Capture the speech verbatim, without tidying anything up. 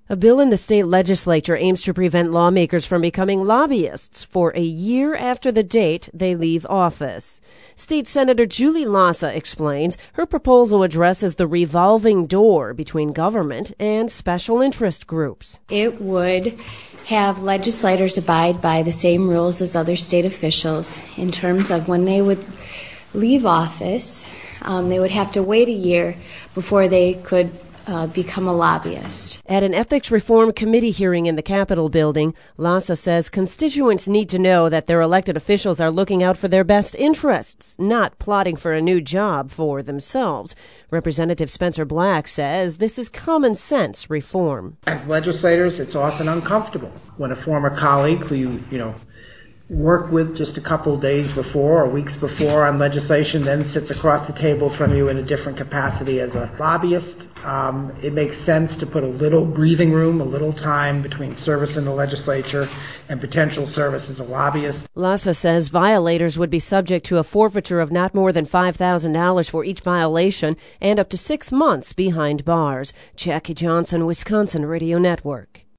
A bill in the state legislature aims to prevent lawmakers from becoming lobbyists for a year after the date they leave office. State Senator Julie Lassa explains her proposal addresses the revolving door between government and special interest groups. It would have legislators abide by the same rules as other state officials in terms of when they would leave office. Um, they would have to wait a year before they could Uh, become a lobbyist. At an Ethics Reform Committee hearing in the Capitol building, Lassa says constituents need to know that their elected officials are looking out for their best interests, not plotting for a new job for themselves. Representative Spencer Black says this is common sense reform. As legislators, it's often uncomfortable when a former colleague who you, you know, worked with just a couple days before or weeks before on legislation then sits across the table from you in a different capacity as a lobbyist. Um, it makes sense to put a little breathing room, a little time between service in the legislature and potential service as a lobbyist. Lassa says violators would be subject to a forfeiture of not more than five thousand dollars for each violation and up to six months behind bars. Jackie Johnson, Wisconsin Radio Network.